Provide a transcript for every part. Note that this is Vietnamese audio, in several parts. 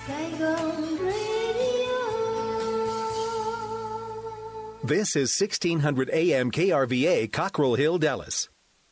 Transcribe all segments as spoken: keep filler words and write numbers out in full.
Saigon Radio. This is sixteen hundred A M K R V A, Cockrell Hill, Dallas.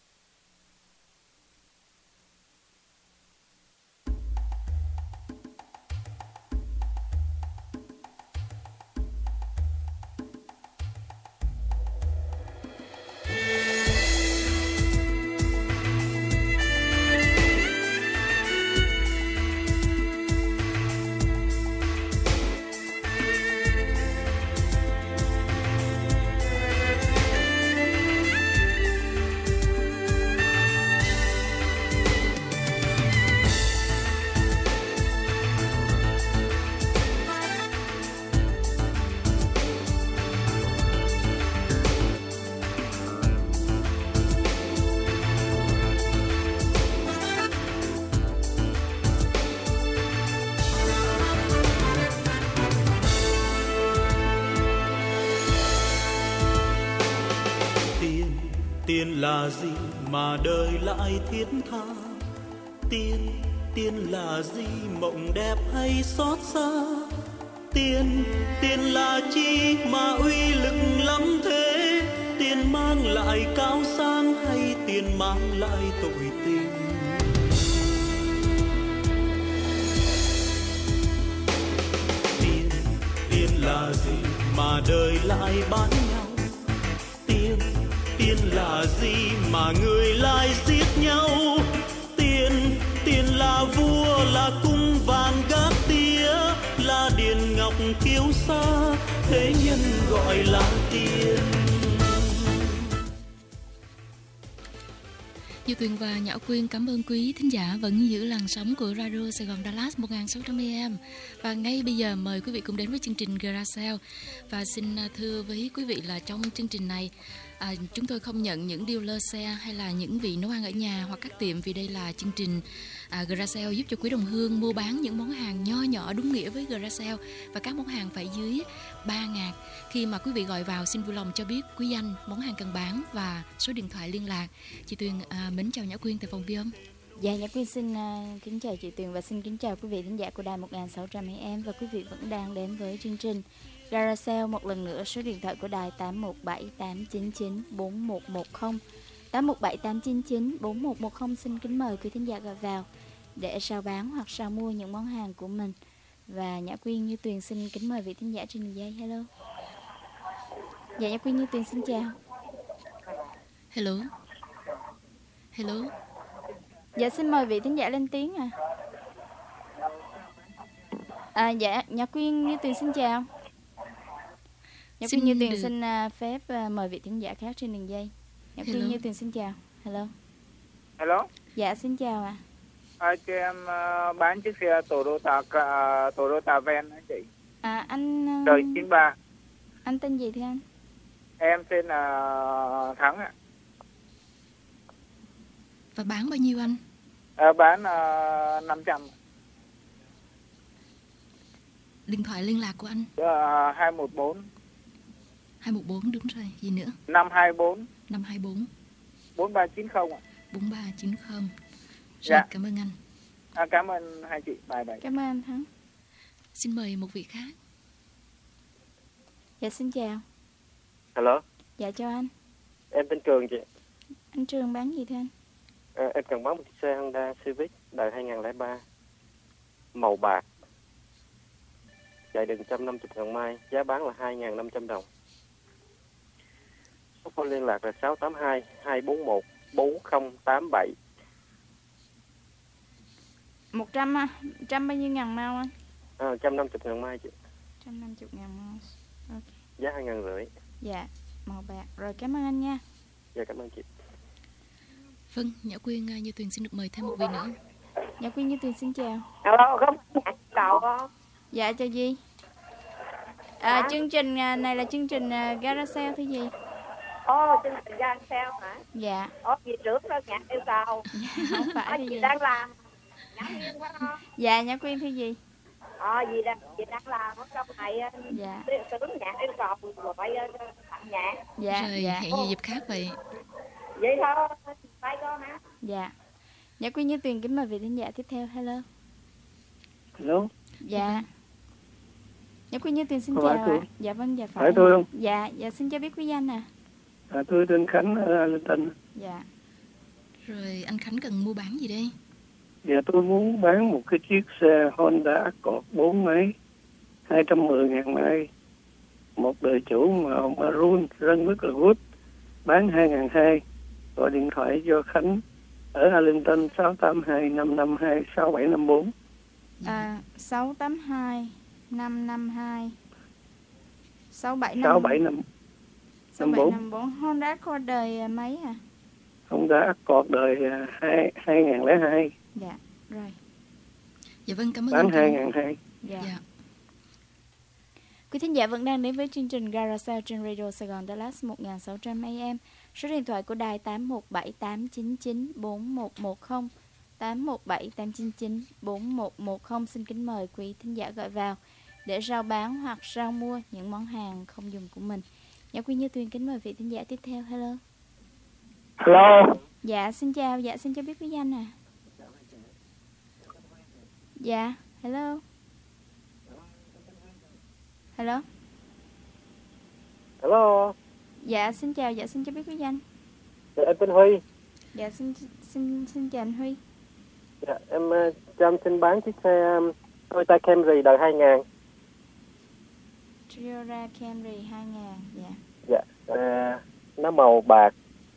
Tiền là gì mà đời lại thiết tha? Tiền, tiền là gì mộng đẹp hay xót xa? Tiền, tiền là chi mà uy lực lắm thế? Tiền mang lại cao sang hay tiền mang lại tội tình? Tiền, tiền là gì mà đời lại bán nhau? Tiền, tiền là gì mà người lại giết nhau? Tiền, tiền là vua, là cung vàng gác tía, là điền ngọc kiêu sa, thế nhân gọi là tiền. Như Tuyền và Nhã Quyên cảm ơn quý thính giả vẫn giữ làn sóng của Radio Sài Gòn Dallas một nghìn sáu trăm A M. Và ngay bây giờ mời quý vị cùng đến với chương trình Garage. Và xin thưa với quý vị là trong chương trình này à, chúng tôi không nhận những dealer xe hay là những vị nấu ăn ở nhà hoặc các tiệm, vì đây là chương trình à, Garage giúp cho quý đồng hương mua bán những món hàng nho nhỏ đúng nghĩa với Garage, và các món hàng phải dưới ba ngàn. Khi mà quý vị gọi vào xin vui lòng cho biết quý danh, món hàng cần bán và số điện thoại liên lạc. Chị Tuyền à, mến chào Nhã Quyên tại phòng ghi âm. Dạ, Nhã Quyên xin uh, kính chào chị Tuyền và xin kính chào quý vị thính giả của đài một nghìn sáu trăm A M, và quý vị vẫn đang đến với chương trình Garage. Một lần nữa số điện thoại của đài tám một bảy tám chín chín bốn một một không, tám một bảy tám chín chín bốn một một không. Xin kính mời quý thính giả gọi vào để rao bán hoặc rao mua những món hàng của mình. Và Nhã Quyên Như Tuyền xin kính mời vị thính giả trên đường dây. Hello. Dạ, Nhã Quyên Như Tuyền xin chào. Hello. Hello. Dạ, xin mời vị thính giả lên tiếng à. À dạ, Nhã Quyên Như Tuyền xin chào. Nhã Quyên Như Tuyền được... xin uh, phép uh, mời vị thính giả khác trên đường dây. Nhã Quyên Như Tuyền xin chào. Hello. Hello. Dạ, xin chào ạ. À. À, cho em uh, bán chiếc xe Toyota uh, Toyota Van hả chị? À anh uh... đời chín ba. Anh tên gì thưa anh? Em tên là uh, Thắng ạ. Và bán bao nhiêu anh? À, bán uh, năm trăm. Điện thoại liên lạc của anh? Uh, hai một bốn. hai một bốn đúng rồi, gì nữa? năm hai bốn. năm hai bốn. bốn ba chín không ạ. bốn ba chín không. Rồi, dạ. Cảm ơn anh. À, cảm ơn hai chị. Bye bye. Cảm ơn anh Thắng. Xin mời một vị khác. Dạ, xin chào. Hello. Dạ, chào anh. Em tên Trường chị. Anh Trường bán gì thưa anh? À, em cần bán một chiếc xe Honda Civic đời hai không không ba, màu bạc, chạy được một trăm năm mươi ngàn mai, giá bán là hai nghìn năm trăm đồng. Số phone liên lạc là sáu tám hai hai bốn một bốn không tám bảy. một trăm, trăm bao nhiêu ngàn mau anh? À, một trăm năm mươi ngàn mai chị. một trăm năm mươi ngàn mau. Okay. Giá hai ngàn rưỡi. Dạ, màu bạc. Rồi, cảm ơn anh nha. Dạ, cảm ơn chị. Vâng, Nhã Quyên Như Tuyền xin được mời thêm một vị nữa. Nhã Quyên Như Tuyền xin chào. Hello, có nhạc cầu không? Dạ, chào gì? À, chương trình này là chương trình Garage thứ gì? Ồ, oh, chương trình Garage hả? Dạ. Ồ, oh, gì trước đó nhạc yêu cầu. Không phải oh, gì. Chị đang làm. Nhã Quyên phải không? Dạ, Nhã Quyên thứ gì? Ờ, oh, gì đang, chị đang làm ở trong này. Dạ. Tướng nhạc yêu cầu gọi tặng nhạc. Dạ, rồi, dạ. hẹn gì dịp khác vậy. Vậy thôi, phải con hả? Dạ. Nhã Quyên Như Tuyền kính mời vị thính giả tiếp theo. Hello. Hello. Dạ. Dạ Quy Như Tuyền xin Có chào phải tôi? ạ. Dạ vâng, dạ phải. Phải tôi không? Dạ, dạ xin cho biết quý danh à. À, tôi tên Khánh ở Arlington. Dạ. Rồi anh Khánh cần mua bán gì đây? Dạ tôi muốn bán một cái chiếc xe Honda Accord bốn máy, hai trăm mười ngàn mai, một đời chủ màu maroon rất rất là good, bán hai ngàn hai. Gọi điện thoại cho Khánh ở Arlington sáu tám hai năm năm hai sáu bảy năm bốn. À, sáu tám hai năm năm hai sáu bảy năm sáu bảy năm sáu bảy năm bốn. Honda Accord đời mấy hả? Honda Accord đời hai hai ngàn lẻ hai. Dạ, rồi. Dạ vâng, cảm ơn Bán anh hai Khánh. ngàn hai. Dạ. Dạ. Quý thính giả vẫn đang đến với chương trình Gara Sale trên Radio Sài Gòn Dallas một nghìn sáu trăm A M. Số điện thoại của đài tám một bảy tám chín chín bốn một một không, tám một bảy tám chín chín bốn một một không. Xin kính mời quý thính giả gọi vào để rao bán hoặc rao mua những món hàng không dùng của mình. Dạ Quy Như Tuyền kính mời vị thính giả tiếp theo. Hello. Hello. Dạ xin chào, dạ xin cho biết quý danh à. Dạ, hello. Hello. Hello. Dạ xin chào, dạ xin cho biết quý danh. Dạ, em tên Huy. Dạ xin xin xin chào anh Huy. Dạ, em uh, cho em xin bán chiếc xe um, Toyota Camry đời hai nghìn. Toyota Camry hai nghìn. Dạ. Dạ, uh, nó màu bạc.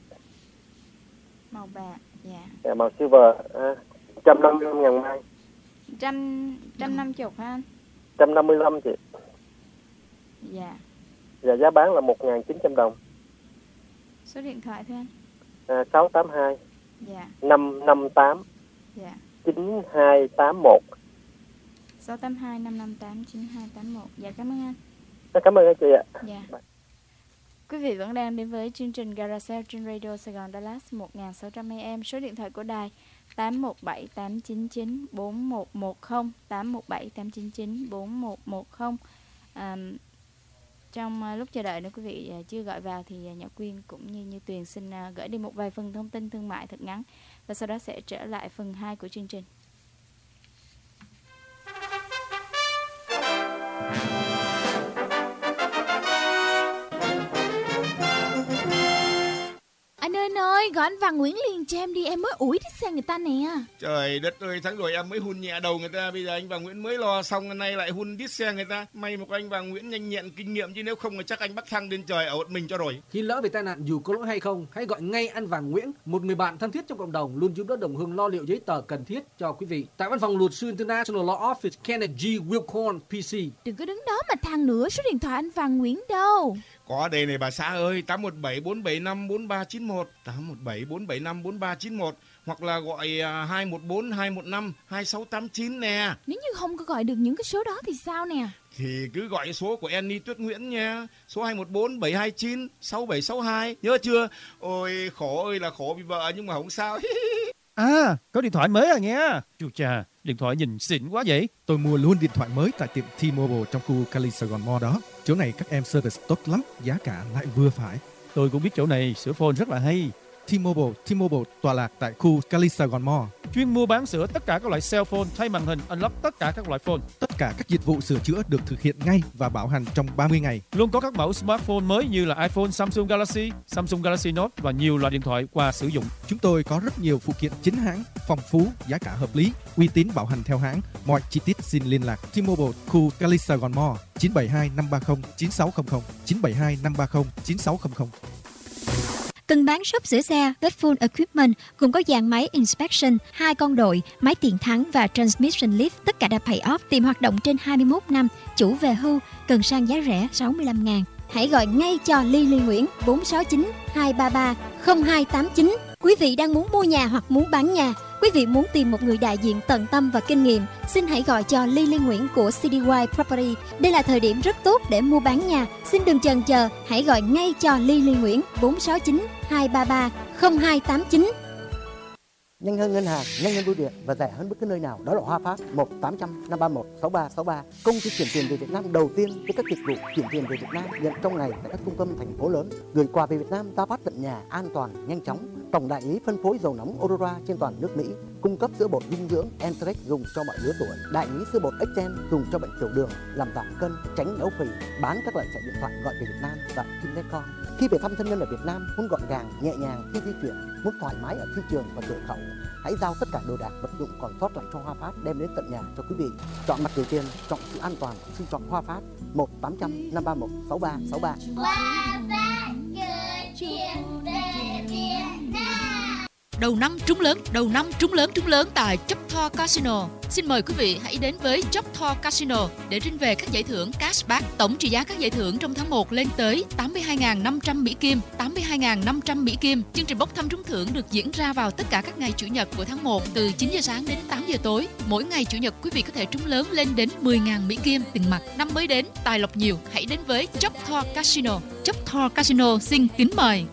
Màu bạc. Dạ. Dạ, màu silver. Uh, một trăm năm mươi lăm ngàn mai. Trăm trăm năm chục hả anh? một trăm năm mươi lăm chị. Dạ. Dạ, giá bán là một nghìn chín trăm đồng. Số điện thoại thôi anh. À, sáu tám hai Dạ. năm năm tám Dạ. chín hai tám một. sáu tám hai năm năm tám chín hai tám một. Dạ cảm ơn anh. Dạ, cảm ơn anh chị ạ. Dạ. Quý vị vẫn đang đến với chương trình Gara Sale trên Radio Sài Gòn Dallas một nghìn sáu trăm A M. Số điện thoại của đài tám một bảy tám chín chín bốn một một không, tám một bảy tám chín chín bốn một một không. À, trong uh, lúc chờ đợi nếu quý vị uh, chưa gọi vào thì uh, Nhã Quyên cũng như Như Tuyền xin uh, gửi đi một vài phần thông tin thương mại thật ngắn và sau đó sẽ trở lại phần hai của chương trình. Anh ơi anh ơi, gọi anh Văn Nguyễn liền cho em đi, em mới ủi chiếc xe người ta nè. Trời đất ơi, tháng rồi em mới hun nhẹ đầu người ta, bây giờ anh Văn Nguyễn mới lo xong, hôm nay lại hun đít xe người ta. May mà có anh Văn Nguyễn nhanh nhẹn kinh nghiệm, chứ nếu không thì chắc anh bắt thăng lên trời ở một mình cho rồi. Khi lỡ bị tai nạn dù có lỗi hay không, hãy gọi ngay anh Văn Nguyễn, một người bạn thân thiết trong cộng đồng, luôn giúp đỡ đồng hương lo liệu giấy tờ cần thiết cho quý vị. Tại văn phòng luật sư International Law Office Kenneth G. Wilcorn P C. Đừng có đứng đó mà than nữa, số điện thoại anh Văn Nguyễn đâu? Có đây này bà xã ơi, tám một bảy bốn bảy năm bốn ba chín một, tám một bảy bốn bảy năm bốn ba chín một, hoặc là gọi hai một bốn hai một năm hai sáu tám chín nè. Nếu như không có gọi được những cái số đó thì sao nè? Thì cứ gọi số của Annie Tuyết Nguyễn nha, số hai một bốn bảy hai chín sáu bảy sáu hai, nhớ chưa? Ôi khổ ơi là khổ vì vợ nhưng mà không sao. À, có điện thoại mới à nghe. Chú cha, điện thoại nhìn xịn quá vậy. Tôi mua luôn điện thoại mới tại tiệm T-Mobile trong khu Cali Sài Gòn Mall đó. Chỗ này các em service tốt lắm, giá cả lại vừa phải. Tôi cũng biết chỗ này, sửa phone rất là hay. T-Mobile, T-Mobile tọa lạc tại khu Cali Sài Gòn Mall. Chuyên mua bán sửa tất cả các loại cell phone, thay màn hình, unlock tất cả các loại phone. Tất cả các dịch vụ sửa chữa được thực hiện ngay và bảo hành trong ba mươi ngày. Luôn có các mẫu smartphone mới như là iPhone, Samsung Galaxy, Samsung Galaxy Note và nhiều loại điện thoại qua sử dụng. Chúng tôi có rất nhiều phụ kiện chính hãng, phong phú, giá cả hợp lý, uy tín bảo hành theo hãng. Mọi chi tiết xin liên lạc T-Mobile khu Cali Sài Gòn Mall chín bảy hai năm ba không chín sáu không không, chín bảy hai năm ba không chín sáu không không. Cần bán shop sửa xe, Best Full Equipment gồm có dàn máy Inspection, hai con đội, máy tiền thắng và Transmission Lift, tất cả đã pay off, tiệm hoạt động trên hai mươi mốt năm, chủ về hưu, cần sang giá rẻ sáu mươi lăm ngàn. Hãy gọi ngay cho Lily Nguyễn bốn sáu chín hai ba ba không hai tám chín. Quý vị đang muốn mua nhà hoặc muốn bán nhà, quý vị muốn tìm một người đại diện tận tâm và kinh nghiệm, xin hãy gọi cho Lily Nguyễn của xê đê Y Property. Đây là thời điểm rất tốt để mua bán nhà. Xin đừng chần chờ, hãy gọi ngay cho Lily Nguyễn bốn sáu chín hai ba ba không hai tám chín. Nhanh hơn ngân hàng, nhanh hơn bưu điện và rẻ hơn bất cứ nơi nào. Đó là Hòa Phát một tám trăm năm ba một sáu ba sáu ba. Công ty chuyển tiền về Việt Nam đầu tiên với các dịch vụ chuyển tiền về Việt Nam nhận trong ngày tại các trung tâm thành phố lớn. Gửi quà về Việt Nam, ta phát tận nhà, an toàn, nhanh chóng. Tổng đại lý phân phối dầu nóng Aurora trên toàn nước Mỹ. cung cấp sữa bột dinh dưỡng Entrex dùng cho mọi lứa tuổi. Đại lý sữa bột Exgen dùng cho bệnh tiểu đường, làm giảm cân, tránh béo phì. Bán các loại chạy điện thoại gọi về Việt Nam tại Finnecom. Khi về thăm thân nhân ở Việt Nam, muốn gọn gàng, nhẹ nhàng khi di chuyển, muốn thoải mái ở phi trường và cửa khẩu, hãy giao tất cả đồ đạc vật dụng còn sót lại cho Hoa Phát đem đến tận nhà cho quý vị. Chọn mặt gửi tiền, chọn sự an toàn, xin chọn Hoa Phát một tám trăm năm ba một sáu ba sáu ba. Hoa Phát gửi tiền về Việt Nam. Đầu năm trúng lớn, đầu năm trúng lớn trúng lớn tại Choctaw Casino. Xin mời quý vị hãy đến với Choctaw Casino để rinh về các giải thưởng cashback. Tổng trị giá các giải thưởng trong tháng một lên tới tám mươi hai nghìn năm trăm Mỹ Kim, tám mươi hai nghìn năm trăm Mỹ Kim. Chương trình bốc thăm trúng thưởng được diễn ra vào tất cả các ngày chủ nhật của tháng một từ chín giờ sáng đến tám giờ tối. Mỗi ngày chủ nhật quý vị có thể trúng lớn lên đến mười nghìn Mỹ Kim tiền mặt. Năm mới đến, tài lộc nhiều, hãy đến với Choctaw Casino. Choctaw Casino xin kính mời.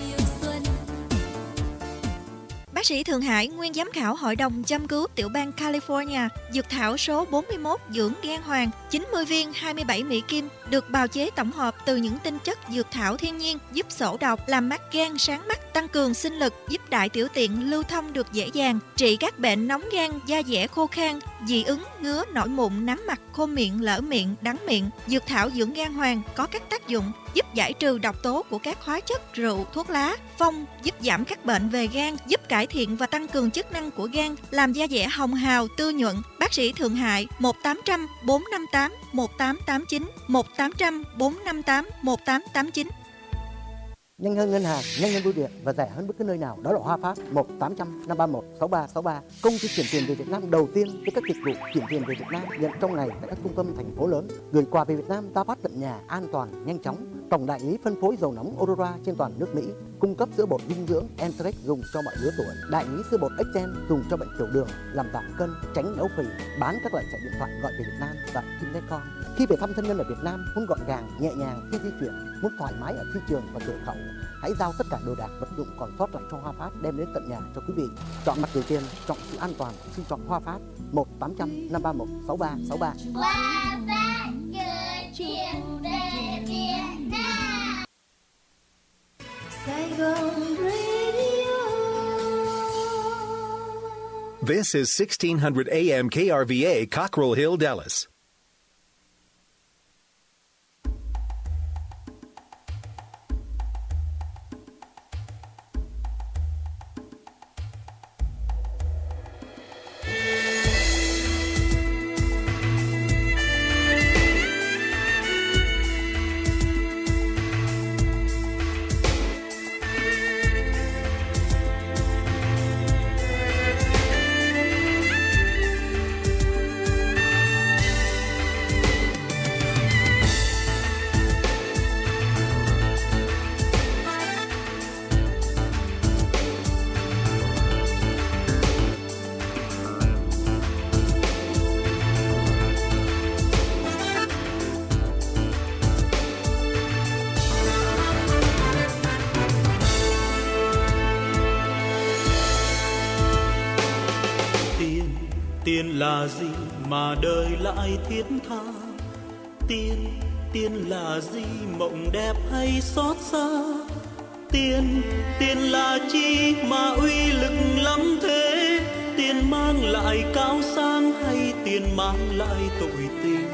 Bác sĩ Thượng Hải, nguyên giám khảo Hội đồng châm cứu tiểu bang California, dược thảo số bốn mươi mốt dưỡng gan hoàng, chín mươi viên hai mươi bảy Mỹ Kim, được bào chế tổng hợp từ những tinh chất dược thảo thiên nhiên, giúp sổ độc, làm mắt gan sáng mắt, tăng cường sinh lực, giúp đại tiểu tiện lưu thông được dễ dàng, trị các bệnh nóng gan, da dẻ khô khan, dị ứng, ngứa, nổi mụn, nám mặt, khô miệng, lở miệng, đắng miệng. Dược thảo dưỡng gan hoàng có các tác dụng giúp giải trừ độc tố của các hóa chất, rượu, thuốc lá, phong, giúp giảm các bệnh về gan, giúp cải thiện và tăng cường chức năng của gan, làm da dẻ hồng hào, tươi nhuận. Bác sĩ Thượng Hải một tám không không bốn năm tám một tám tám chín, một tám không không bốn năm tám một tám tám chín. Nhanh hơn ngân hàng, nhanh hơn bưu điện và rẻ hơn bất cứ nơi nào, đó là Hoa Phát một tám không không năm ba một sáu ba sáu ba. Công ty chuyển tiền về Việt Nam đầu tiên với các dịch vụ chuyển tiền về Việt Nam nhận trong ngày tại các trung tâm thành phố lớn, gửi quà về Việt Nam ta phát tận nhà, an toàn, nhanh chóng. Tổng đại lý phân phối dầu nóng Aurora trên toàn nước Mỹ, cung cấp sữa bột dinh dưỡng Entrex dùng cho mọi lứa tuổi. Đại lý sữa bột Exgen dùng cho bệnh tiểu đường, làm giảm cân, tránh béo phì. Bán các loại chạy điện thoại gọi về Việt Nam tại Finnecom. Khi về thăm thân nhân ở Việt Nam, muốn gọn gàng, nhẹ nhàng khi di chuyển, muốn thoải mái ở phi trường và cửa khẩu, hãy giao tất cả đồ đạc vật dụng còn sót lại cho Hoa Phát đem đến tận nhà cho quý vị. Chọn mặt gửi tiền, chọn sự an toàn, xin chọn Hoa Phát một tám không không năm ba một sáu ba sáu ba. Hoa Phát gửi tiền về Việt Nam. Sài Gòn Radio. This is sixteen hundred A M K R V A, Cockrell Hill, Dallas. Tiền là gì mà đời lại thiết tha? Tiền, tiền là gì mộng đẹp hay xót xa? Tiền, tiền là chi mà uy lực lắm thế? Tiền mang lại cao sang hay tiền mang lại tội tình?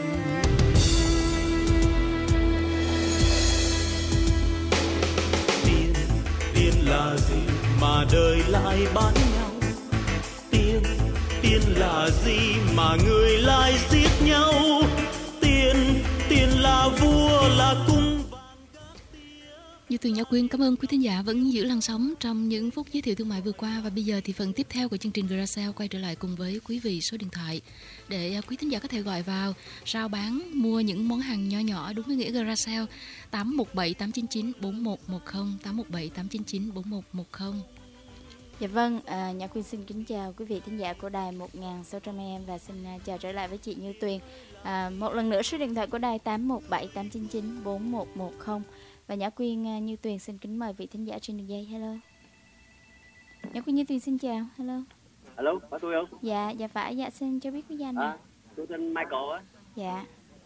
Tiền, tiền là gì mà đời lại bán nhau? Tiền, tiền là gì mà người lại giết nhau? Tiền, tiền là vua là cung. Như Tuyền Nhã Quyên cảm ơn quý thính giả vẫn giữ làn sóng trong những phút giới thiệu thương mại vừa qua. Và bây giờ thì phần tiếp theo của chương trình Garage quay trở lại cùng với quý vị số điện thoại để quý thính giả có thể gọi vào rao bán mua những món hàng nho nhỏ đúng với nghĩa Garage. Tám một bảy tám chín chín bốn một một không, tám một bảy tám chín chín bốn một một không. Dạ vâng, à, Nhã Quyên xin kính chào quý vị thính giả của đài một nghìn sáu trăm A M và xin uh, chào trở lại với chị Như Tuyền. À, một lần nữa số điện thoại của đài tám một bảy tám chín chín bốn một một không. Và Nhã Quyên uh, Như Tuyền xin kính mời vị thính giả trên đường dây. Hello. Nhã Quyên Như Tuyền xin chào. Hello. Hello, có tôi không? Dạ, dạ phải. Dạ xin cho biết quý danh. À, tôi tên Michael á. Dạ.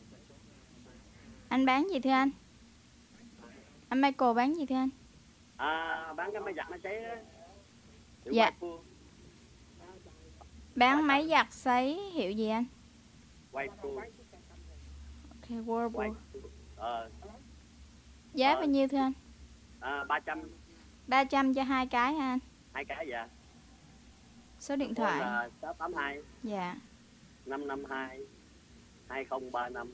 Anh bán gì thưa anh? Anh Michael bán gì thưa anh? À, bán cái máy giặt máy sấy á. Dạ. Bán máy giặt sấy hiệu gì anh? Whirlpool. Ok, Whirlpool. Ờ, Giá bao nhiêu thưa anh? à, ba trăm. ba trăm cho hai cái ha anh? Hai cái dạ. Số điện Phone thoại. là sáu tám hai Dạ. năm năm hai hai không ba năm.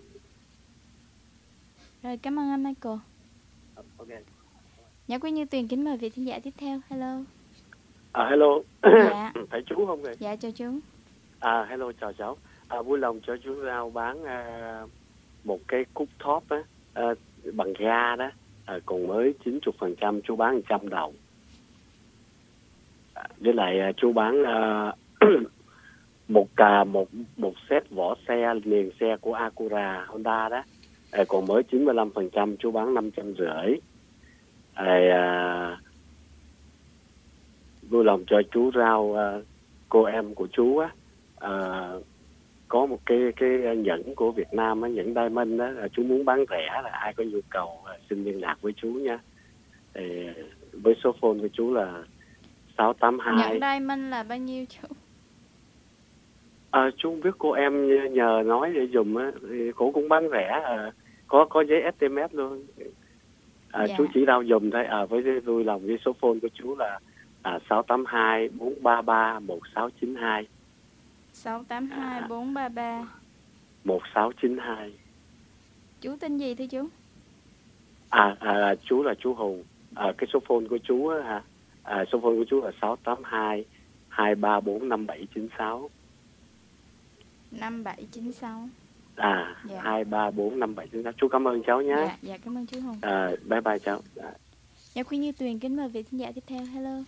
Rồi, cảm ơn anh Michael. Ok. Nhã Quyên Như Tuyền kính mời vị thính giả tiếp theo. Hello. À, hello. Dạ. Phải chú không vậy? Dạ, chào chú. À, hello, chào cháu. À, vui lòng cho chú Rao bán à, một cái cúc top á, à, bằng ga đó, à, còn mới chín mươi phần trăm, chú bán một trăm đồng. À, với lại à, chú bán à, một à, một một set vỏ xe liền xe của Acura Honda đó, à, còn mới chín mươi lăm phần trăm, chú bán năm trăm rưỡi. À, à, vui lòng cho chú Rao, à, cô em của chú á, à, có một cái cái nhẫn của Việt Nam á, nhẫn diamond đó, là chú muốn bán rẻ, là ai có nhu cầu à, xin liên lạc với chú nha. Thì, với số phone của chú là sáu tám hai. Nhẫn diamond là bao nhiêu chú? À, chú không biết, cô em nhờ nói để dùng á, thì cô cũng bán rẻ, à, có có giấy ét em ét luôn. À, Dạ. Chú chỉ đau dùng thôi. À, với vui lòng với số phone của chú là à, sáu tám hai bốn ba ba một sáu chín hai. sáu tám hai bốn ba ba một sáu chín hai. Chú tên gì thưa chú? À, à chú là chú Hùng. À, cái số phone của chú á hả? À, số phone của chú là sáu tám hai hai ba bốn năm bảy chín sáu. năm bảy chín sáu. À, Dạ. hai ba bốn năm bảy chín sáu. Chú cảm ơn cháu nhé. Dạ, dạ cảm ơn chú Hùng. À, bye bye cháu. À. Nhã Quyên Như Tuyền kính mời vị thính giả tiếp theo. Hello.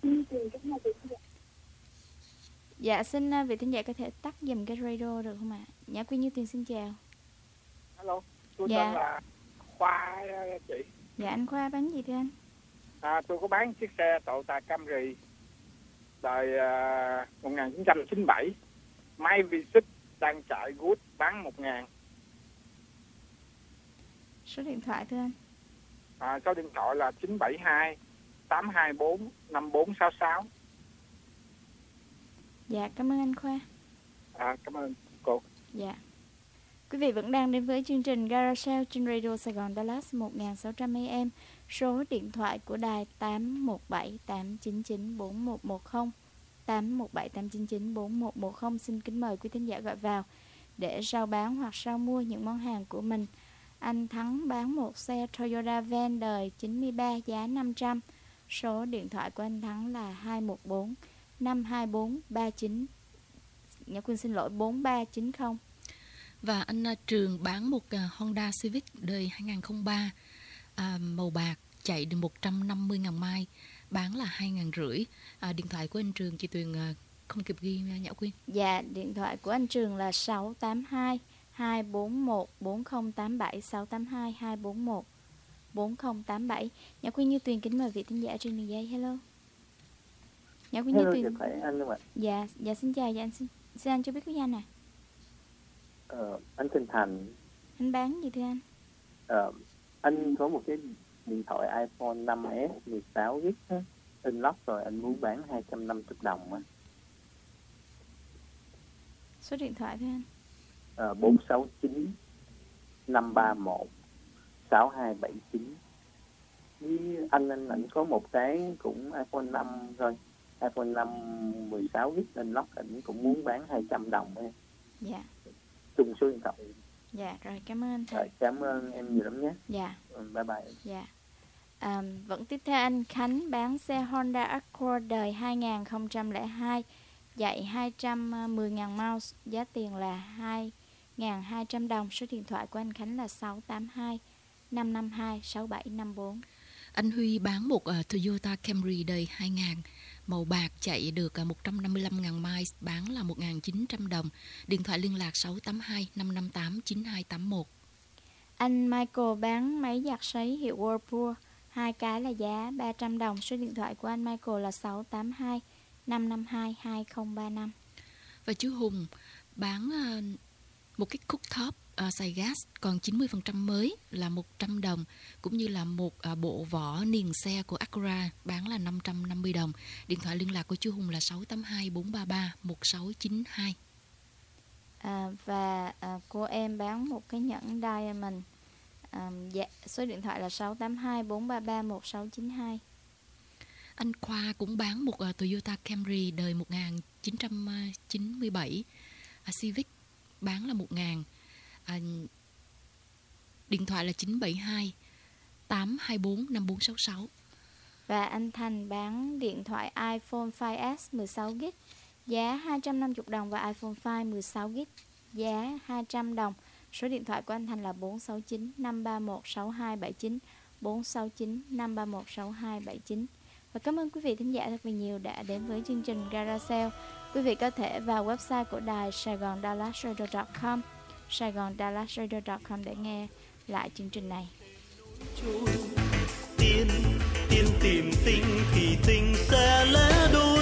Dạ, xin uh, vị thính giả có thể tắt dùm cái radio được không ạ? Nhã Quyên Như Tuyền xin chào. Hello, tôi Dạ. tên là Khoa chị. Dạ, anh Khoa bán gì thưa anh? À, tôi có bán chiếc xe Toyota Camry đời à, một nghìn chín trăm chín mươi bảy, máy vi sáu đang chạy good, bán một ngàn. Số điện thoại thưa anh? À, số điện thoại là chín bảy hai tám hai bốn năm bốn sáu sáu. Dạ, cảm ơn anh Khoa. À, cảm ơn cô. Dạ. Quý vị vẫn đang đến với chương trình Garage Sale trên Radio Sài Gòn Dallas một nghìn sáu trăm A M. Số điện thoại của đài tám một bảy tám chín chín bốn một một không, tám một bảy tám chín chín bốn một một không. Xin kính mời quý thính giả gọi vào để rao bán hoặc rao mua những món hàng của mình. Anh Thắng bán một xe Toyota Van đời chín mươi ba giá năm trăm. Số điện thoại của anh Thắng là hai một bốn năm hai bốn ba chín. Nhã Quyên xin lỗi, bốn ba chín không. Và anh uh, Trường bán một uh, Honda Civic đời hai nghìn không trăm ba, uh, màu bạc, chạy được một trăm năm mươi ngàn mai, bán là hai nghìn rưỡi. Uh, điện thoại của anh Trường chị Tuyền uh, không kịp ghi uh, Nhã Quyên. Dạ, điện thoại của anh Trường là sáu tám hai hai bốn một bốn không tám bảy, sáu tám hai hai bốn một bốn không tám bảy. Nhã Quyên Như Tuyền kính mời vị thính giả trên đường dây. Hello. Nhã Quyên Như Hello, Tuyền. chào phải anh không ạ? Dạ, dạ xin chào, dạ anh xin, xin anh cho biết cái danh à. Ờ, anh tên Thành. Anh bán gì thưa anh? Ờ, anh có một cái điện thoại iPhone năm S mười sáu giga á, unlock rồi, anh muốn bán hai trăm năm mươi đồng á. Số điện thoại thưa anh? Ờ, bốn sáu chín năm ba một sáu hai bảy chín. Với anh anh ảnh có một cái cũng iPhone năm thôi, iPhone năm mười sáu giga unlock, ảnh cũng muốn bán hai trăm đồng ấy. Dạ. Chung số điện thoại. Dạ, rồi cảm ơn anh Thành. Rồi, cảm ơn em nhiều lắm nhé. Dạ. Ừ, bye bye. Dạ. À, vẫn tiếp theo anh Khánh bán xe Honda Accord đời hai nghìn không trăm lẻ hai, chạy hai trăm mười ngàn miles, giá tiền là hai nghìn hai trăm đồng. Số điện thoại của anh Khánh là sáu tám hai năm năm hai sáu bảy năm bốn. Anh Huy bán một uh, Toyota Camry đời hai nghìn, màu bạc, chạy được uh, một trăm năm mươi lăm ngàn miles, bán là một nghìn chín trăm đồng. Điện thoại liên lạc sáu tám hai năm năm tám chín hai tám một. Anh Michael bán máy giặt sấy hiệu Whirlpool, hai cái là giá ba trăm đồng. Số điện thoại của anh Michael là sáu tám hai năm năm hai hai không ba năm. Và chú Hùng bán uh, một cái cooktop uh, xài gas còn chín mươi phần trăm mới là một trăm đồng, cũng như là một uh, bộ vỏ niền xe của Acura bán là năm trăm năm mươi đồng. Điện thoại liên lạc của chú Hùng là sáu tám hai bốn ba ba một sáu chín hai. À, và à, cô em bán một cái nhẫn diamond, à, dạ, số điện thoại là sáu tám hai bốn ba ba một sáu chín hai. Anh Khoa cũng bán một uh, Toyota Camry đời một nghìn chín trăm chín mươi bảy, uh, Civic bán là một nghìn. Uh, điện thoại là chín bảy hai tám hai bốn năm bốn sáu sáu. Và anh Thành bán điện thoại iPhone năm S mười sáu gi ga bai giá hai trăm năm mươi đồng và iPhone năm mười sáu gi ga bai giá hai trăm đồng. Số điện thoại của anh Thành là bốn sáu chín năm ba một sáu hai bảy chín, bốn sáu chín năm ba một sáu hai bảy chín. Và cảm ơn quý vị thính giả thật là nhiều đã đến với chương trình Garage Sale. Quý vị có thể vào website của đài Saigon Dallas Radio chấm com, Saigon Dallas Radio chấm com để nghe lại chương trình này. Tiên, tiên tìm tình thì tình sẽ lẽ đôi.